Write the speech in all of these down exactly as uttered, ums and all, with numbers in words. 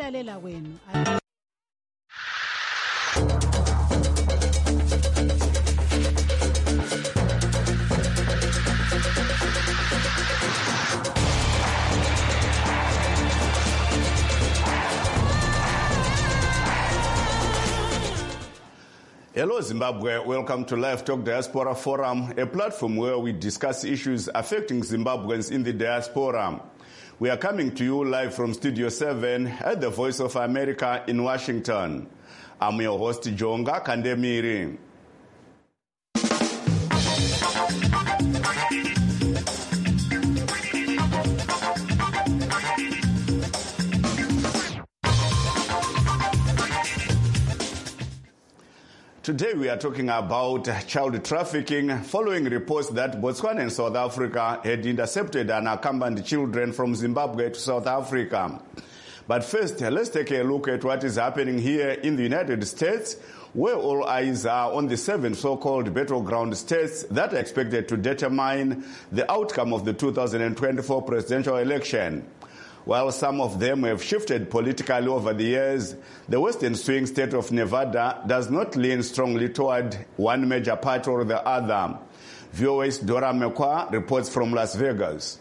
ukulalela kwenu. Hello Zimbabwe, welcome to Live Talk Diaspora Forum, a platform where we discuss issues affecting Zimbabweans in the diaspora. We are coming to you live from Studio seven at the Voice of America in Washington. I'm your host, Jonga Kandemiri. Today we are talking about child trafficking following reports that Botswana and South Africa had intercepted unaccompanied children from Zimbabwe to South Africa. But first, let's take a look at what is happening here in the United States, where all eyes are on the seven so-called battleground states that are expected to determine the outcome of the two thousand twenty-four presidential election. While some of them have shifted politically over the years, the western swing state of Nevada does not lean strongly toward one major party or the other. V O A's Dora Mekwa reports from Las Vegas.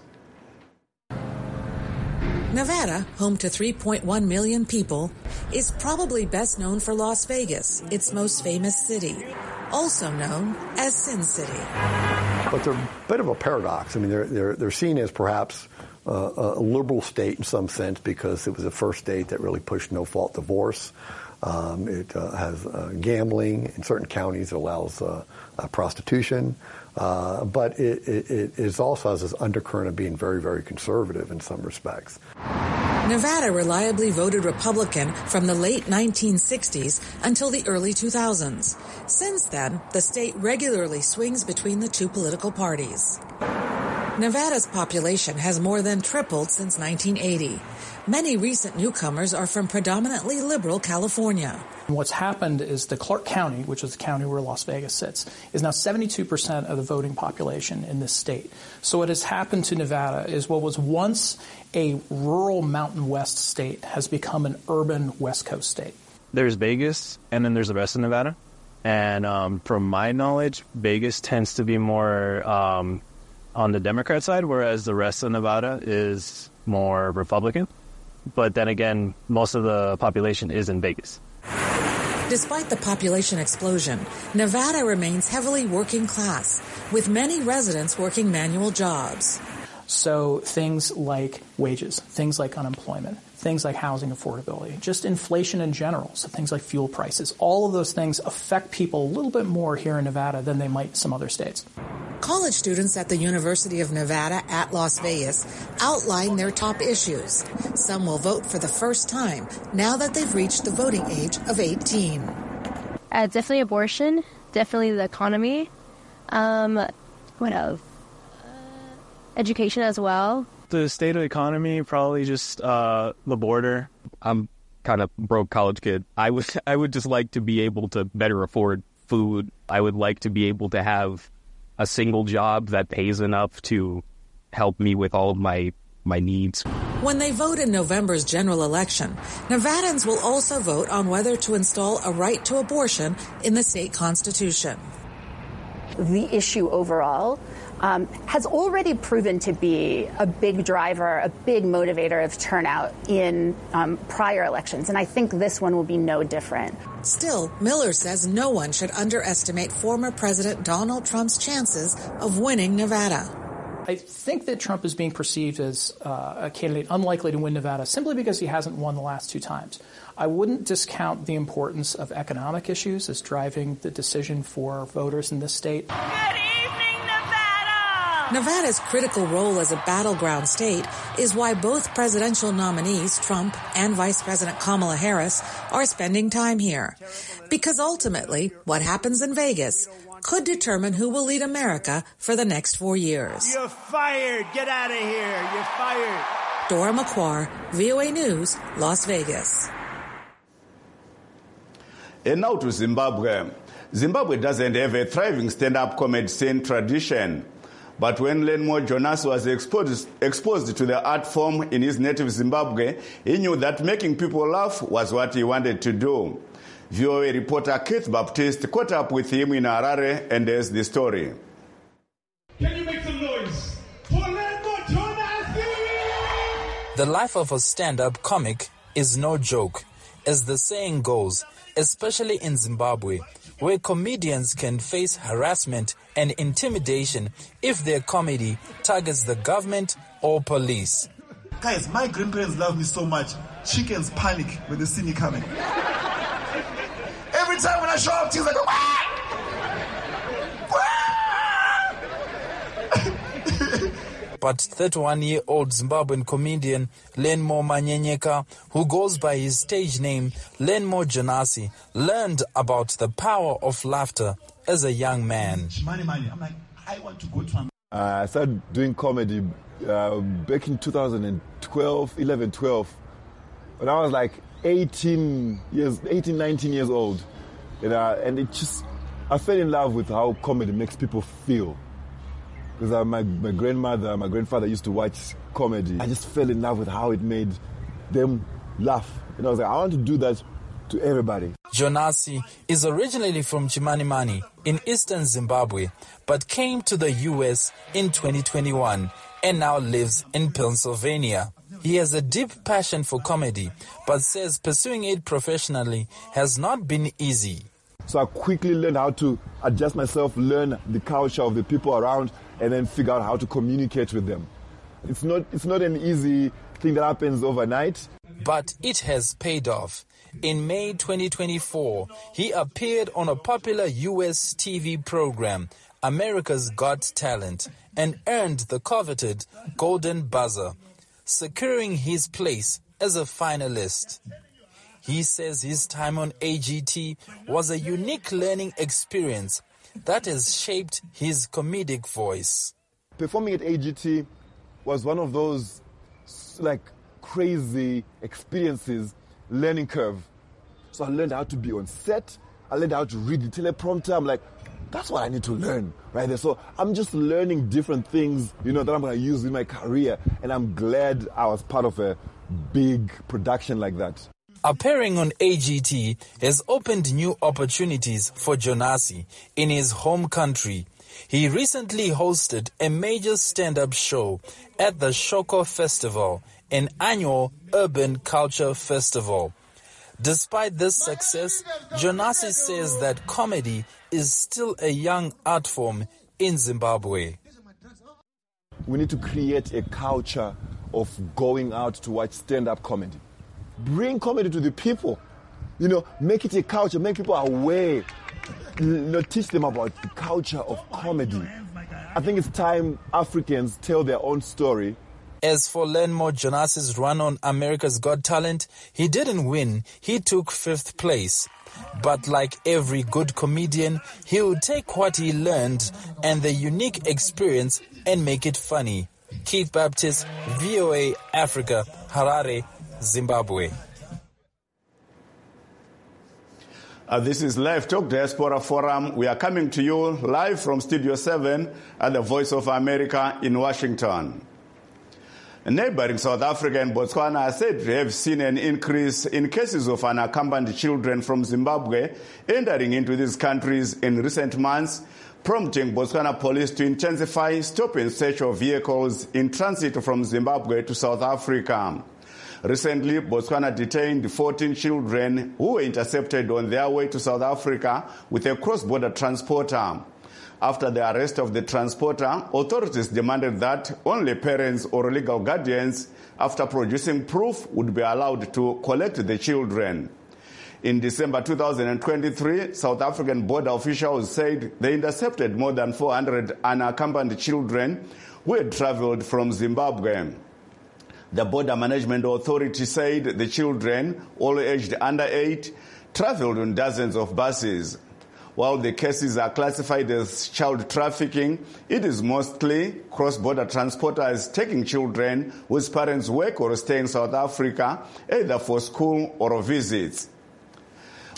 Nevada, home to three point one million people, is probably best known for Las Vegas, its most famous city, also known as Sin City. But they're a bit of a paradox. I mean, they're, they're, they're seen as perhaps Uh, a liberal state in some sense because it was the first state that really pushed no-fault divorce. Um, it uh, has uh, gambling in certain counties. It allows uh, uh, prostitution. Uh, but it, it, it is also has this undercurrent of being very, very conservative in some respects. Nevada reliably voted Republican from the late nineteen sixties until the early two thousands. Since then, the state regularly swings between the two political parties. Nevada's population has more than tripled since nineteen eighty. Many recent newcomers are from predominantly liberal California. What's happened is the Clark County, which is the county where Las Vegas sits, is now seventy-two percent of the voting population in this state. So what has happened to Nevada is what was once a rural Mountain West state has become an urban West Coast state. There's Vegas, and then there's the rest of Nevada. And um, from my knowledge, Vegas tends to be more um, on the Democrat side, whereas the rest of Nevada is more Republican. But then again, most of the population is in Vegas. Despite the population explosion, Nevada remains heavily working class, with many residents working manual jobs. So things like wages, things like unemployment, things like housing affordability, just inflation in general, so things like fuel prices, all of those things affect people a little bit more here in Nevada than they might in some other states. College students at the University of Nevada at Las Vegas outline their top issues. Some will vote for the first time now that they've reached the voting age of eighteen. Uh, definitely abortion, definitely the economy. Um, what else? Uh, education as well. The state of the economy, probably just uh, the border. I'm kind of broke college kid. I would, I would just like to be able to better afford food. I would like to be able to have a single job that pays enough to help me with all of my, my needs. When they vote in November's general election, Nevadans will also vote on whether to install a right to abortion in the state constitution. The issue overall um, has already proven to be a big driver, a big motivator of turnout in um, prior elections, and I think this one will be no different. Still, Miller says no one should underestimate former President Donald Trump's chances of winning Nevada. I think that Trump is being perceived as uh, a candidate unlikely to win Nevada simply because he hasn't won the last two times. I wouldn't discount the importance of economic issues as driving the decision for voters in this state. Good evening, Nevada! Nevada's critical role as a battleground state is why both presidential nominees, Trump and Vice President Kamala Harris, are spending time here. Because ultimately, what happens in Vegas could determine who will lead America for the next four years. You're fired. Get out of here. You're fired. Dora Mekwa, V O A News, Las Vegas. And now to Zimbabwe. Zimbabwe doesn't have a thriving stand-up comedy scene tradition. But when Lenmore Jonas was exposed, exposed to the art form in his native Zimbabwe, he knew that making people laugh was what he wanted to do. V O A reporter Keith Baptiste caught up with him in Harare and there's the story. Can you make some noise for Lenmore Jonas? The life of a stand-up comic is no joke, as the saying goes, especially in Zimbabwe, where comedians can face harassment and intimidation if their comedy targets the government or police. Guys, my grandparents love me so much. Chickens panic when they see me coming. Every time when I show up, she's like, Wah! But thirty-one-year-old Zimbabwean comedian Lenmore Manyenyeka, who goes by his stage name Lenmore Jonasi, learned about the power of laughter as a young man. Money, money. I'm like, I want to go to America. Uh, I started doing comedy uh, back in two thousand twelve, eleven, twelve. When I was like eighteen years, eighteen, nineteen years old. You know, and it just, I fell in love with how comedy makes people feel. Because uh, my, my grandmother, my grandfather used to watch comedy. I just fell in love with how it made them laugh. And I was like, I want to do that to everybody. Jonasi is originally from Chimanimani in eastern Zimbabwe, but came to the U S in twenty twenty-one and now lives in Pennsylvania. He has a deep passion for comedy, but says pursuing it professionally has not been easy. So I quickly learned how to adjust myself, learn the culture of the people around, and then figure out how to communicate with them. It's not, it's not an easy thing that happens overnight. But it has paid off. In May twenty twenty-four, he appeared on a popular U S T V program, America's Got Talent, and earned the coveted Golden Buzzer, securing his place as a finalist. He says his time on A G T was a unique learning experience that has shaped his comedic voice. Performing at A G T was one of those like crazy experiences, learning curve. So I learned how to be on set. I learned how to read the teleprompter. I'm like, that's what I need to learn right there. So I'm just learning different things, you know, that I'm going to use in my career. And I'm glad I was part of a big production like that. Appearing on A G T has opened new opportunities for Jonasi in his home country. He recently hosted a major stand-up show at the Shoko Festival, an annual urban culture festival. Despite this success, Jonasi says that comedy is still a young art form in Zimbabwe. We need to create a culture of going out to watch stand-up comedy. Bring comedy to the people. You know, make it a culture, make people aware. You know, teach them about the culture of comedy. I think it's time Africans tell their own story. As for Lenmore Jonas's run on America's Got Talent, he didn't win, he took fifth place. But like every good comedian, he would take what he learned and the unique experience and make it funny. Keith Baptiste, V O A Africa, Harare, Zimbabwe. Uh, this is Live Talk Diaspora Forum. We are coming to you live from Studio seven at the Voice of America in Washington. Neighboring South Africa and Botswana are said to have seen an increase in cases of unaccompanied children from Zimbabwe entering into these countries in recent months, prompting Botswana police to intensify stop and search of vehicles in transit from Zimbabwe to South Africa. Recently, Botswana detained fourteen children who were intercepted on their way to South Africa with a cross-border transporter. After the arrest of the transporter, authorities demanded that only parents or legal guardians, after producing proof, would be allowed to collect the children. In December two thousand twenty-three, South African border officials said they intercepted more than four hundred unaccompanied children who had traveled from Zimbabwe. The Border Management Authority said the children, all aged under eight, traveled on dozens of buses. While the cases are classified as child trafficking, it is mostly cross-border transporters taking children whose parents work or stay in South Africa, either for school or visits.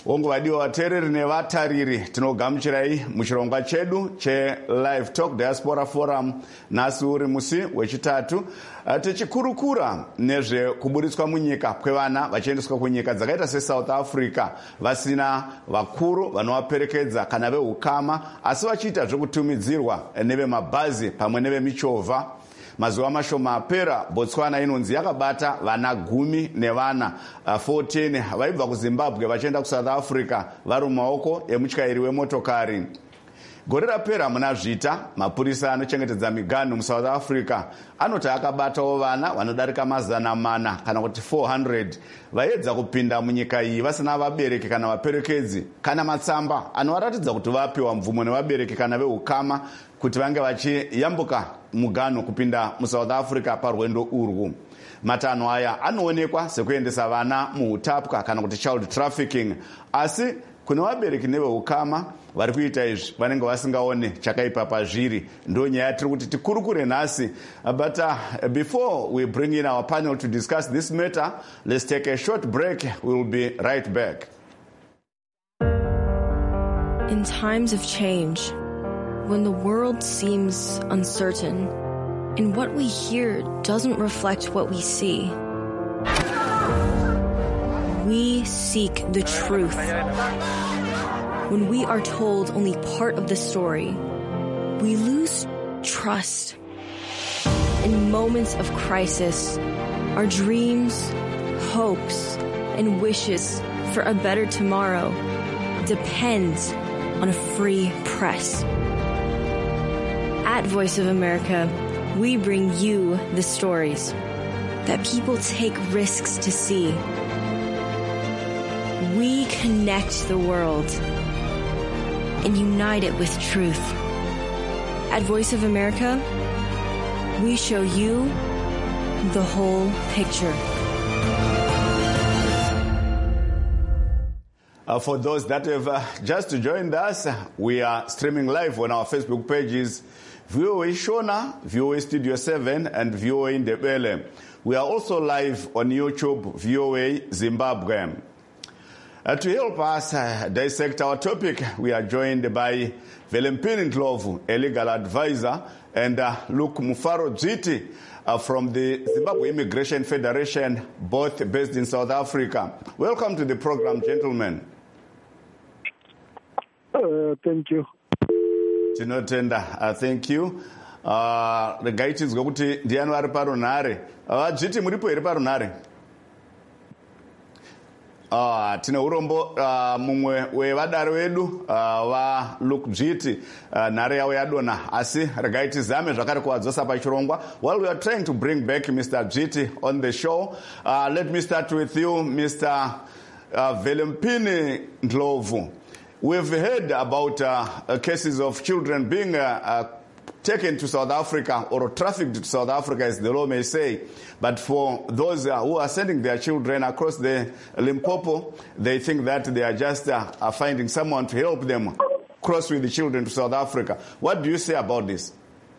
Wongwadiwa vateereri nevatariri, tinogamuchirai muchirongwa chedu che-Live Talk Diaspora Forum nhasi uri musi wechitatu, tichikurukura nezvekuburitswa munyika kwevana vachiendeswa kunyika dzakaita seSouth Africa vasina vakuru vanovaperekedza kana veukama, asi vachiita zvekutumidzirwa nevemabhazi pamwe nevemichovha. Mazuva mashoma apera, Botswana inonzi yakabata vana gumi nevana uh, fourteen vaibva kuZimbabwe vachienda kuSouth Africa vari mumaoko emutyairi wemotokari. Gore rapera muna zvita, mapurisa anochengetedza miganhu muSouth Africa anoti akabatawo vana vanodarika mazana mana kana kuti four hundred vaedza kupinda munyika iyi vasina vabereki kana vaperekedzi kana matsamba anovaratidza kuti vapiwa mvumo nevabereki kana veukama kuti vange vachiyambuka muganhu kupinda muSouth Africa parwendo urwu. Matanho aya anoonekwa sekuendesa vana muutapwa kana kuti child trafficking, asi kune vabereki neveukama vari kuita izvi vanenge vasingaone chakaipa pazviri. Ndo nyaya tiri kuti tikurukure nhasi. But uh, before we bring in our panel to discuss this matter, let's take a short break. We will be right back. In times of change, when the world seems uncertain and what we hear doesn't reflect what we see, we seek the truth. When we are told only part of the story, we lose trust. In moments of crisis, our dreams, hopes, and wishes for a better tomorrow depend on a free press. At Voice of America, we bring you the stories that people take risks to see. We connect the world and unite it with truth. At Voice of America, we show you the whole picture. Uh, for those that have uh, just joined us, we are streaming live on our Facebook pages, V O A Shona, V O A Studio seven, and V O A Ndebele. We are also live on YouTube, V O A Zimbabwe. Uh, to help us uh, dissect our topic, we are joined by Velempini Ndlovu, a legal advisor, and uh, Luke Mufaro Dziti uh, from the Zimbabwe Immigration Federation, both based in South Africa. Welcome to the program, gentlemen. Uh, thank you. Tinotenda, uh, thank you. Uh, regaitidzwa kuti ndiani vari parunhare. Dziti muripo here parunhare? Uh, tine urombo uh, mumwe wevadare vedu uh, va Luke Dziti uh, nhare yavo yadonha, asi regai tizame zvakare kuvadzosa pachirongwa. While we are trying to bring back Mister Dziti on the show, uh, let me start with you, Mister Uh, Velempini Ndlovu. We've heard about uh, cases of children being uh, uh, taken to South Africa or trafficked to South Africa, as the law may say. But for those uh, who are sending their children across the Limpopo, they think that they are just uh, are finding someone to help them cross with the children to South Africa. What do you say about this?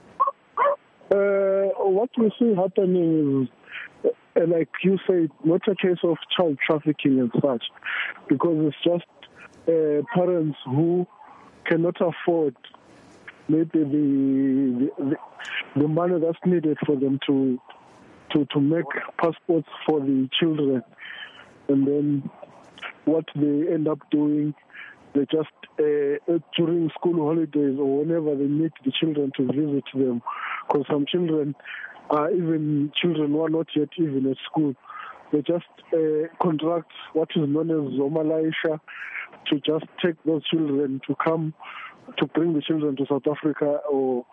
Uh, what we see happening is, uh, like you said, not a case of child trafficking and such, because it's just uh, parents who cannot afford maybe the, the the money that's needed for them to to to make passports for the children, and then what they end up doing, they just uh, during school holidays or whenever they need the children to visit them, because some children are even children who are not yet even at school, they just uh, contract what is known as Zomalaisha to just take those children to come to bring the children to South Africa or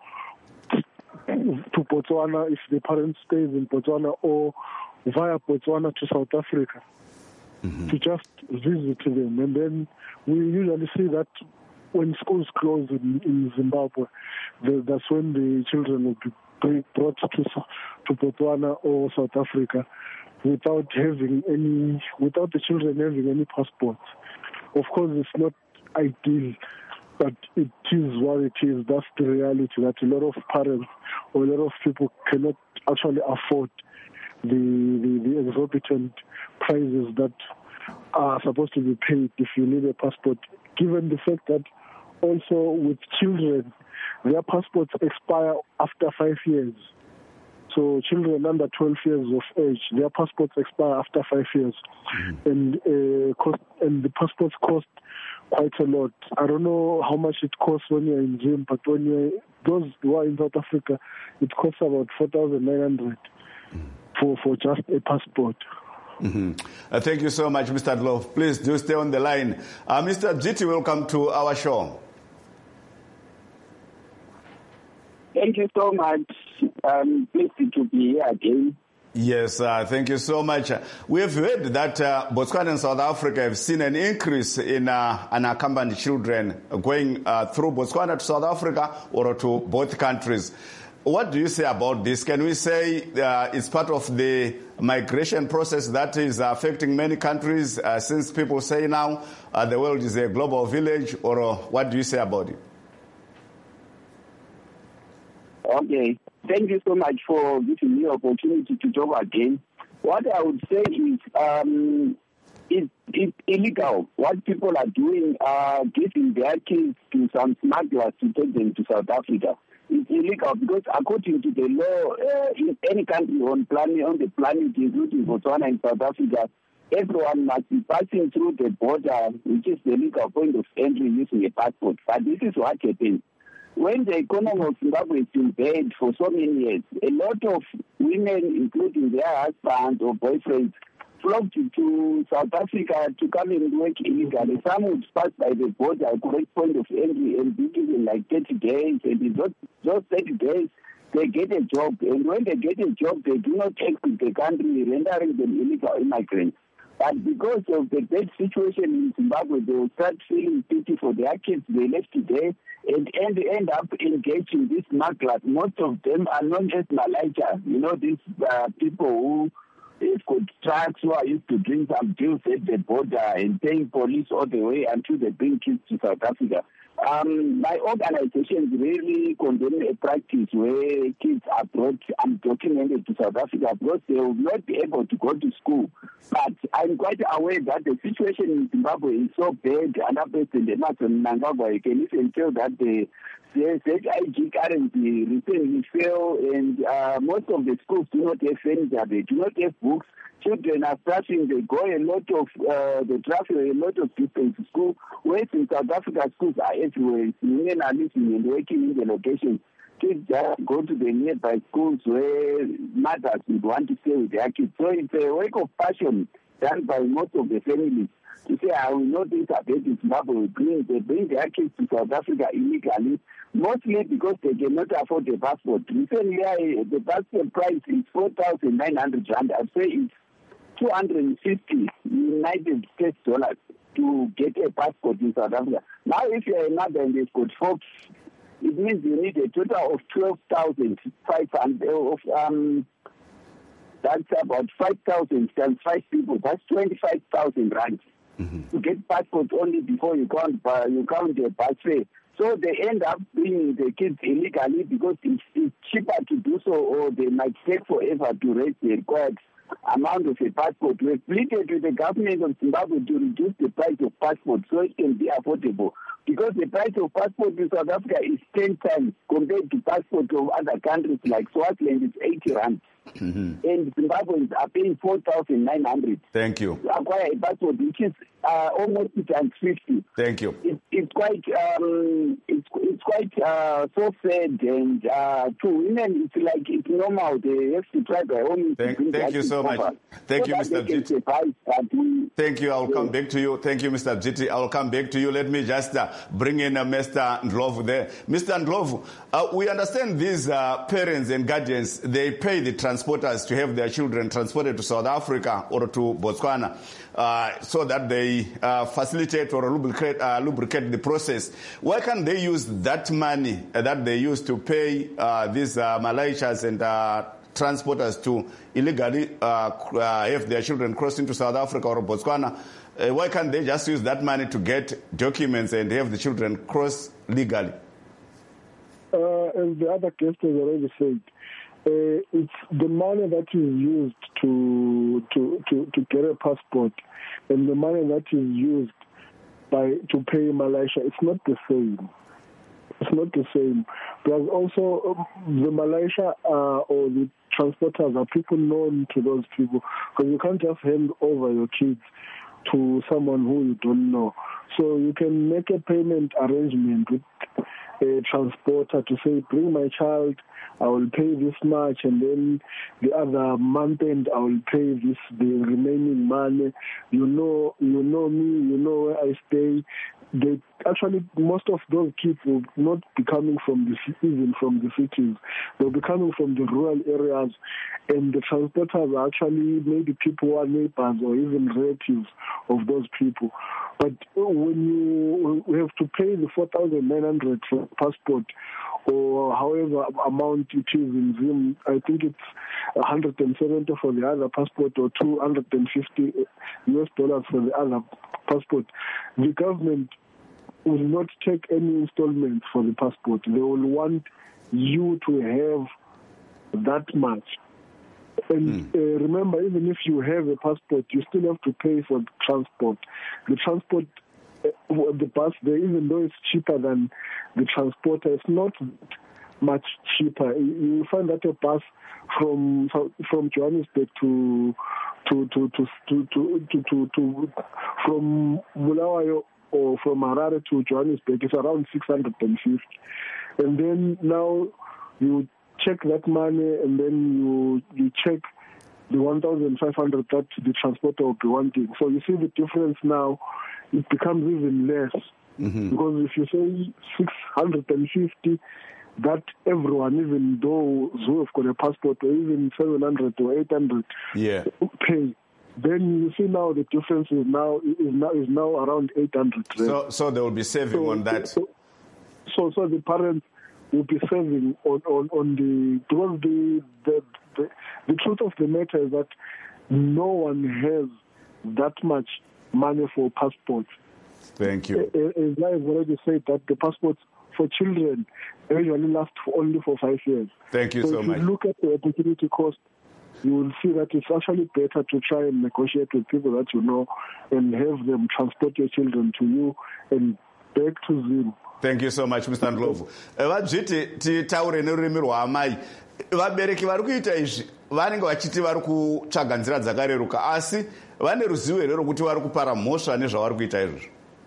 to Botswana if the parent stays in Botswana, or via Botswana to South Africa, mm-hmm. to just visit them. And then we usually see that when schools close in, in Zimbabwe, the, that's when the children will be brought to, to Botswana or South Africa without having any, without the children having any passports. Of course, it's not ideal, but it is what it is. That's the reality, that a lot of parents or a lot of people cannot actually afford the, the, the exorbitant prices that are supposed to be paid if you need a passport, given the fact that also with children, their passports expire after five years. So children under twelve years of age, their passports expire after five years. Mm-hmm. And uh, cost, and the passports cost quite a lot. I don't know how much it costs when you're in Zim, but when you're, those who are in South Africa, it costs about four thousand nine hundred mm-hmm. for, for just a passport. Mm-hmm. Uh, thank you so much, Mister Ndlovu. Please do stay on the line. Uh, Mister Jiti, welcome to our show. Thank you so much. Um, pleased to be here again. Yes, uh, thank you so much. We have heard that uh, Botswana and South Africa have seen an increase in uh, unaccompanied children going uh, through Botswana to South Africa or to both countries. What do you say about this? Can we say uh, it's part of the migration process that is affecting many countries uh, since people say now uh, the world is a global village, or uh, what do you say about it? Okay. Thank you so much for giving me the opportunity to talk again. What I would say is um, it, it's illegal. What people are doing are giving their kids to some smugglers to take them to South Africa. It's illegal because according to the law, uh, in any country on, planet, on the planet, including Botswana and South Africa, everyone must be passing through the border, which is the legal point of entry using a passport. But this is what happens. When the economy of Zimbabwe has been bad for so many years, a lot of women, including their husbands or boyfriends, flocked to South Africa to come and work illegally. Some would pass by the border, correct point of entry, and be given like thirty days. And in those, those thirty days, they get a job. And when they get a job, they do not exit the country, rendering them illegal immigrants. But because of the bad situation in Zimbabwe, they will start feeling pity for their kids they left today and end, end up engaging these smugglers. Most of them are known as Malaita. You know, these uh, people who have got trucks who are used to doing some deals at the border and paying police all the way until they bring kids to South Africa. Um, my organization really condemn a practice where kids are brought undocumented to South Africa because they will not be able to go to school. But I'm quite aware that the situation in Zimbabwe is so bad, and up in the Emerson Mnangagwa, you can even tell that the Z I G currency recently fell, and uh, most of the schools do not have furniture, they do not have books. Children are starting, they go a lot of, uh, they travel a lot of distance to school, whereas in South Africa, schools are everywhere. Women are living and working in the locations. Kids just go to the nearby schools where mothers would want to stay with their kids. So it's a work of passion done by most of the families to say, I will not intervene in Zimbabwe. Bring, they bring their kids to South Africa illegally, mostly because they cannot afford the passport. Recently, the passport price is four thousand nine hundred rand. I'd say it's two hundred fifty United States dollars to get a passport in South Africa. Now, if you're another and they've got folks, it means you need a total of twelve thousand five hundred. Of, um, that's about five thousand times five people. That's twenty-five thousand rand mm-hmm. to get passport only before you count uh, you count the bus fare. So they end up bringing the kids illegally because it's, it's cheaper to do so, or they might take forever to raise the required amount of a passport. We've pleaded with the government of Zimbabwe to reduce the price of passport so it can be affordable, because the price of passport in South Africa is ten times compared to passport of other countries like Swaziland. It's eighty rand. Mm-hmm. And Zimbabweans are paying four thousand nine hundred. Thank you. To acquire a passport, which is uh, almost times fifty. Thank you. It, it's quite, um, it's it's quite uh, so sad, and uh, to women, it's like it's normal. They have to try their own. Thank, thank you so much. Over. So Thank you, Mister Jiti. Thank you. I'll yeah. come back to you. Thank you, Mister Jiti. I'll come back to you. Let me just uh, bring in uh, Mister Ndlovu there. Mister Ndlovu, uh, we understand these uh, parents and guardians, they pay the transporters to have their children transported to South Africa or to Botswana uh, so that they uh, facilitate or lubricate, uh, lubricate the process. Why can't they use that money uh, that they use to pay uh, these uh, Malaysians and uh, transporters to illegally uh, uh, have their children cross into South Africa or Botswana? Uh, why can't they just use that money to get documents and have the children cross legally? Uh, as the other guest has already said, Uh, it's the money that is used to, to to to get a passport and the money that is used by to pay Malaysia. It's not the same. It's not the same. Because also um, the Malaysia uh, or the transporters are people known to those people, because you can't just hand over your kids to someone who you don't know. So you can make a payment arrangement with a transporter to say, bring my child, I will pay this much, and then the other month end I will pay this the remaining money. You know, you know me, you know where I stay. They actually, most of those kids will not be coming from the even from the cities. They'll be coming from the rural areas, and the transporters are actually maybe people who are neighbors or even relatives of those people. But when you we have to pay the four thousand nine hundred for passport, or however amount it is in Zim, I think it's one hundred seventy for the other passport or two hundred fifty U S dollars for the other passport. The government will not take any installments for the passport. They will want you to have that much. And mm. uh, remember, even if you have a passport, you still have to pay for the transport. The transport, uh, the bus there, even though it's cheaper than the transporter, it's not much cheaper. You find that a bus from from Johannesburg to to to to to to, to, to, to from Bulawayo or from Harare to Johannesburg is around six hundred fifty. And then now you check that money, and then you you check the one thousand five hundred that the transporter will be wanting. So you see the difference now, it becomes even less. Mm-hmm. Because if you say six hundred fifty, that everyone, even those who have got a passport, or even seven hundred or eight hundred, yeah, pay. Then you see now the difference is now is now is now around eight hundred. So so they will be saving so, on that. So, so so the parents will be saving on, on, on the because the the, the the truth of the matter is that no one has that much money for passports. Thank you. As I have already said, that the passports for children usually last for only for five years. Thank you so, so if much. If you look at the opportunity cost, you will see that it's actually better to try and negotiate with people that you know and have them transport your children to you and back to Zim. Thank you so much, Mister Ndlovu. Vadzviti titaure nerurimi rwaamai. Vabereki vari kuita izvi vanenge vachiti vari kutsvaga nzira dzakareruka, asi vane ruzivo here rwokuti vari kupara mhosva nezvavari kuita izvozvo?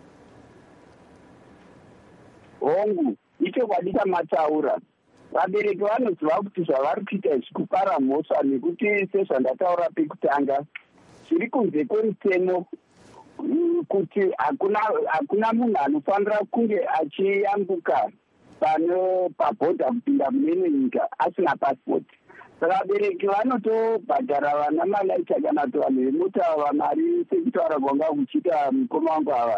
Hongu, ichokwadi chamataura. Vabereki vanoziva kuti zvavari kuita izvi kupara mhosva, nekuti sezvandataura pekutanga, zviri kunze kwemutemo kuti hakuna hakuna munhu anofanira kunge achiyambuka pano pabhodha kupinda mune nyika asina passport. Saka vabereki vanotobhadhara vana malaita kana kuti vanhu vemutaura mari sekutaura kwanga kuchiita mukoma wangu ava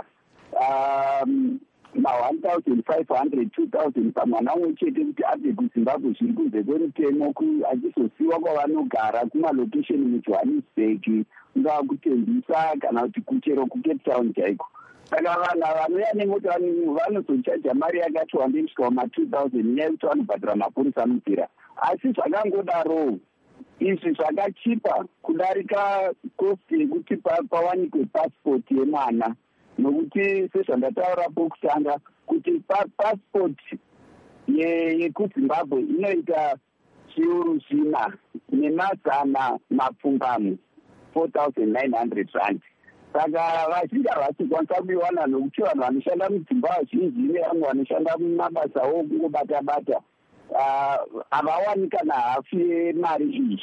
ma one thousand five hundred two thousand pamwana umwe chete kuti abve kuzimbabwe zviri kunze kwemutemo achizosiyiwa kwavanogara kumalokesheni mujohannesburg, kungava kutembisa kana kuti kuchero kucape town chaiko. Saka vanhu vanouya nemota vanozochaja mari yakati wandei kusvika ma two thousand nyaya yekuti vanobhadhara mapurisa munzira. Asi zvakangodaro izvi zvakachipa kudarika kosti yekuti pawanikwe passport yemwana, nokuti sezvandataurapo kutanga kuti passport yekuzimbabwe inoita zviuru zvina nemazana mapfumbamwe four thousand nine hundred rand. Saka vazhinji havachikwanisa kuiwana nokuti vanhu vanoshanda mudzimba vazhinji nevamwe vanoshanda mumabasa okungobata-bata havawani kana hafu yemari iyi.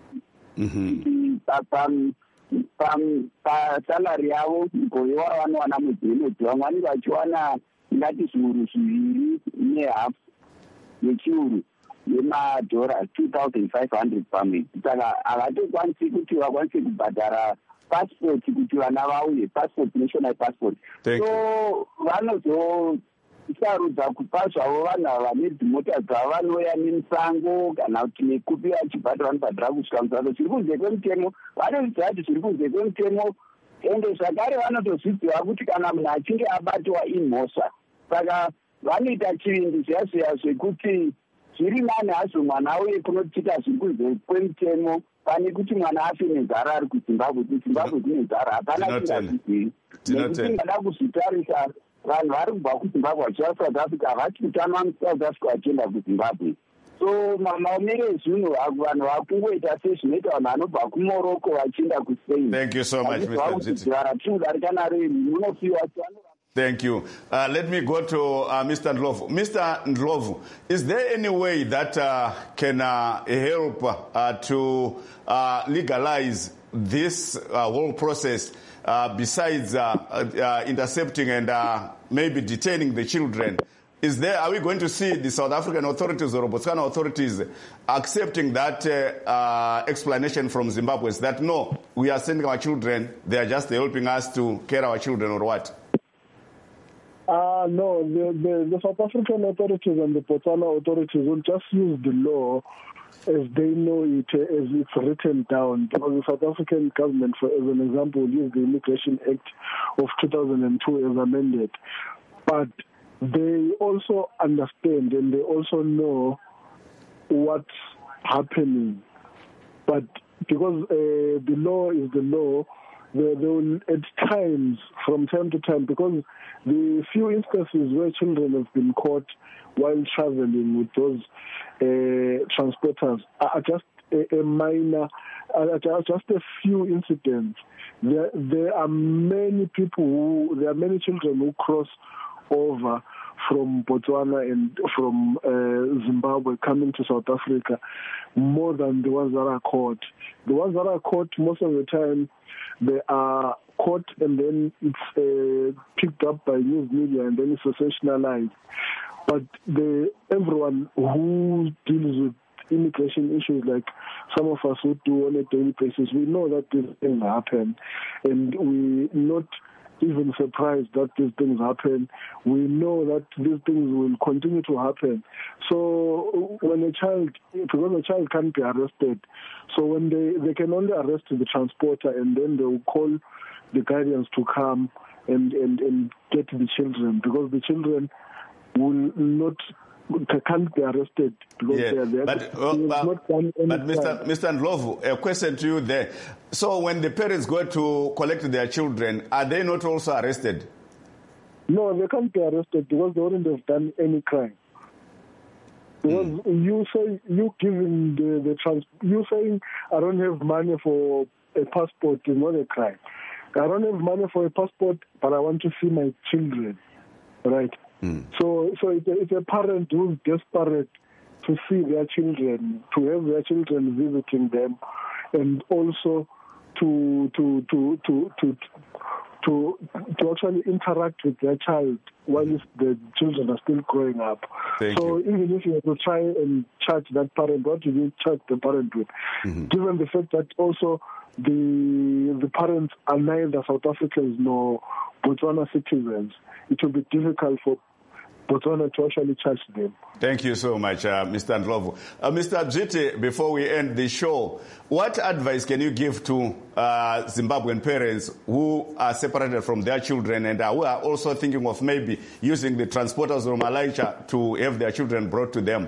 Pasalari yavo mugove wavanowana mwedzi nemwedzi, vamwe vanenge vachiwana ingati zviuru zviviri nehafu yechiuru yemadhora two thousand five hundred pamwedzi. Saka havatokwanisi kuti vakwanise kubhadhara passport kuti vana vauye, passport, national passport. So vanozosarudza kupa zvavo vanhu ava nedzimota dzavo vanouya nemusango kana kuti nekupi vachibhadhara vanobhadhara kusvika musando. Zviri kunze kwemutemo, vanozviziva kuti zviri kunze kwemutemo, ende zvakare vanotozviziva kuti kana munhu achinge abatwa imhosva. Saka vanoita chivindi zviya zviya zvekuti zviri nani hazvo mwana auye kunotiita zvikunze kwemutemo pane kuti mwana afe nenzara ari kuzimbabwe kuzimbabwe kune nzara hapana chingazvizii nekuti ngada kuzvitarisa vanhu vari kubva kuzimbabwe vachiva south africa havati kutama musouth africa vachienda kuzimbabwe. So maomero ezvinhu vanhu vakungoita sezvinoita vanhu vanobva kumorocco vachienda kuspain. Thank you so much, Mister Dziti. Varachiudarika naro munofiwa. Thank you. Uh, let me go to uh, Mister Ndlovu. Mister Ndlovu, is there any way that uh, can uh, help uh, to uh, legalize this uh, whole process uh, besides uh, uh, intercepting and uh, maybe detaining the children? Is there, are we going to see the South African authorities or Botswana authorities accepting that uh, uh, explanation from Zimbabwe that no, we are sending our children, they are just helping us to care our children, or what? Uh, no, the, the, the South African authorities and the Botswana authorities will just use the law as they know it, as it's written down. Because the South African government, for as an example, will use the Immigration Act of two thousand two as amended. But they also understand and they also know what's happening. But because uh, the law is the law, they, they will at times, from time to time, because the few instances where children have been caught while traveling with those uh, transporters are just a, a minor, are just a few incidents. There, there are many people who, there are many children who cross over from Botswana and from uh, Zimbabwe coming to South Africa, more than the ones that are caught. The ones that are caught, most of the time, they are caught and then it's uh, picked up by news media and then it's sensationalized. But the, everyone who deals with immigration issues like some of us who do on a daily basis, we know that these things happen and we're not even surprised that these things happen. We know that these things will continue to happen. So when a child, because a child can't be arrested, so when they, they can only arrest the transporter and then they will call the guardians to come and, and, and get the children, because the children will not, they can't be arrested because yeah. they are there. But, uh, but, but Mister Mister Ndlovu, a question to you there. So when the parents go to collect their children, are they not also arrested? No, they can't be arrested because they wouldn't have done any crime. Because mm. you say you giving the, the trans, you saying I don't have money for a passport is not a crime. I don't have money for a passport, but I want to see my children, right? Mm. So, so it's a, it's a parent who's desperate to see their children, to have their children visiting them, and also to to to to to to, to actually interact with their child while the children are still growing up. Thank so you. Even if you have to try and charge that parent, what do you charge the parent with? Mm-hmm. Given the fact that also the the parents are neither South Africans nor Botswana citizens, it will be difficult for Botswana to actually charge them. Thank you so much, uh, Mister Ndlovu. Uh, Mister Dziti, before we end the show, what advice can you give to uh, Zimbabwean parents who are separated from their children and uh, who are also thinking of maybe using the transporters or Malaysia to have their children brought to them?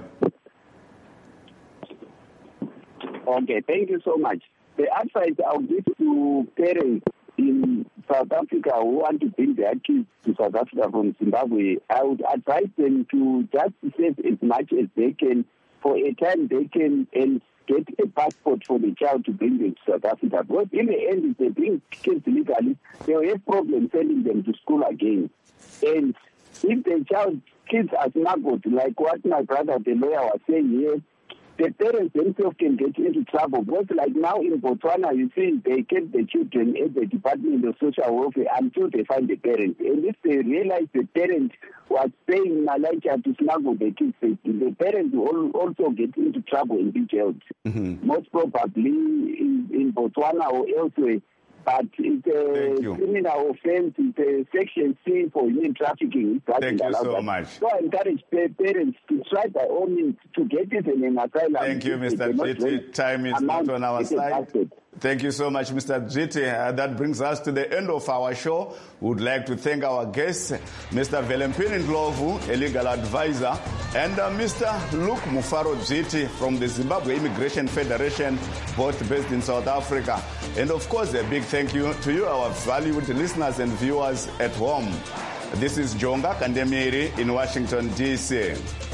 Okay, thank you so much. The advice I'll give to parents in South Africa who want to bring their kids to South Africa from Zimbabwe, I would advise them to just save as much as they can. For a time, they can and get a passport for the child to bring them to South Africa. Because in the end, if they bring kids legally, they'll have problems sending them to school again. And if the child kids are smuggled, like what my brother, the lawyer, was saying here, the parents themselves can get into trouble. Because like now in Botswana, you see, they keep the children at the Department of Social Welfare until they find the parents. And if they realize the parent was paying Malaysia to smuggle the kids, the parents will also get into trouble and be jailed. Mm-hmm. Most probably in, in Botswana or elsewhere. But it's a criminal offense. It's a section C for human trafficking. Thank you so much. So I encourage parents to try by all means to get it in an asylum. Thank you, Mister Dziti. Time is not on our side. Thank you so much, Mister Dzwiti. Uh, that brings us to the end of our show. We would like to thank our guests, Mister Velempini Ndlovu, a legal advisor, and uh, Mister Luke Mufaro Dzwiti from the Zimbabwe Immigration Federation, both based in South Africa. And of course, a big thank you to you, our valued listeners and viewers at home. This is Jonga Kandemiri in Washington, D C